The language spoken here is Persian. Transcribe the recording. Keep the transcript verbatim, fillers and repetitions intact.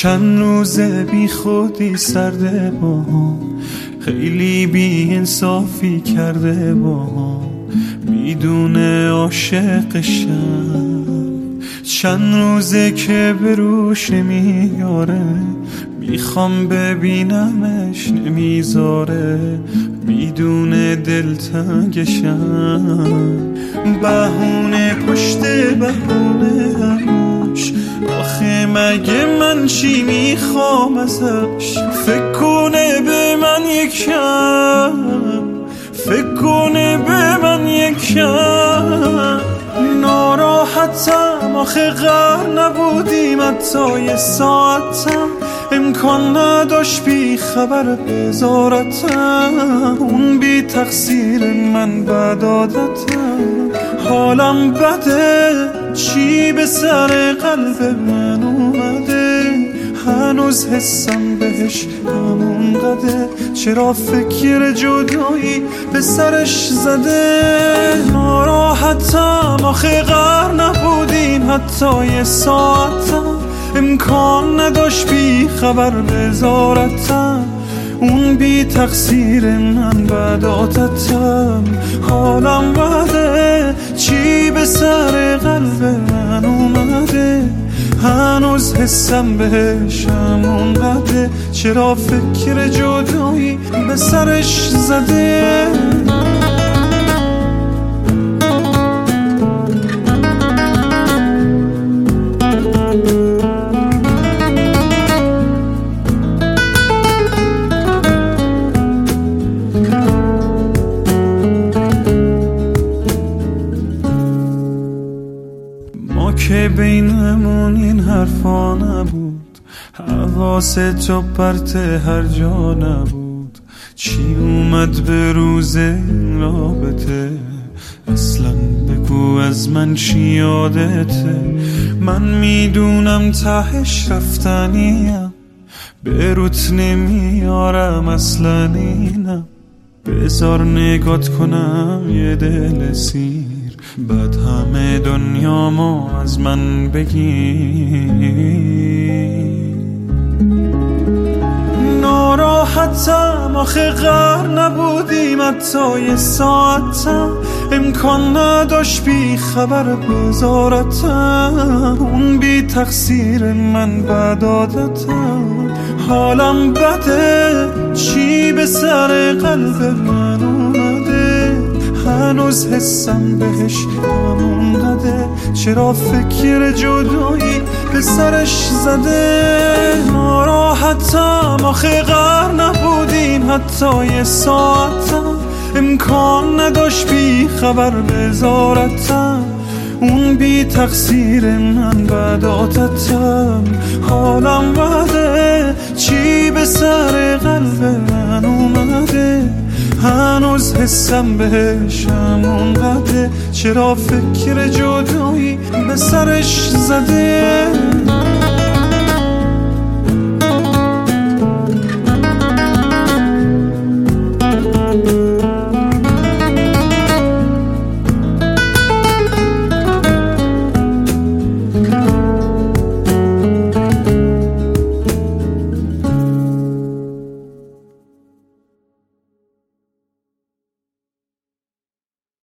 چند روزه بی خودی سرده با هم، خیلی بی انصافی کرده با هم، میدونه عاشقشم. چند روزه که به روش نمیاره، میخوام ببینمش نمیذاره، میدونه دلتنگشم. بهونه پشت بهونه همش، آخه مگه من چی میخوام ازش؟ فکر کنه به من یکم، فکر کنه به من یکم. ناراحتم آخه غر نبودیم حتی یه ساعتم، امکان نداشت بی خبر بذارتم. اون بی تقصیر من بد عادتم، حالم بده چی به سر قلب من اومده، هنوز حسم بهش همون قده، چرا فکر جدایی به سرش زده. ناراحتم آخه غر نبودیم حتی یه ساعتم، امکان نداشت بی خبر بذارتم. اون بی تقصیر من بد عادتم، حالم بده چی به سر قلب من اومده، هنوز حسم بهش همون قده، چرا فکر جدایی به سرش زده. که بینمون این حرفا نبود، حواست و پرت هر جا نبود، چی اومد به روز این رابطه؟ اصلا بگو از من چی یادته؟ من میدونم تهش رفتنیم، به روت نمیارم اصلا اینم، بذار نگات کنم یه دل سیر، بعد همه دنیامو از من بگی. ناراحتم آخه غر نبودیم حتی یه ساعتم، امکان نداشت بی خبر بذارتم. اون بی تقصیر من بد عادتم، حالم بده چی به سر قلب من اومده، هنوز حسم بهش همون قده، چرا فکر جدایی به سرش زده. ناراحتم آخه غر نبودیم حتی یه ساعتم، امکان نداشت بی خبر بذارتم. اون بی تقصیر من بد عادتم، حالم بده چی به سر قلب من اومده، هنوز حسم بهش همون قده، چرا فکر جدایی به سرش زده.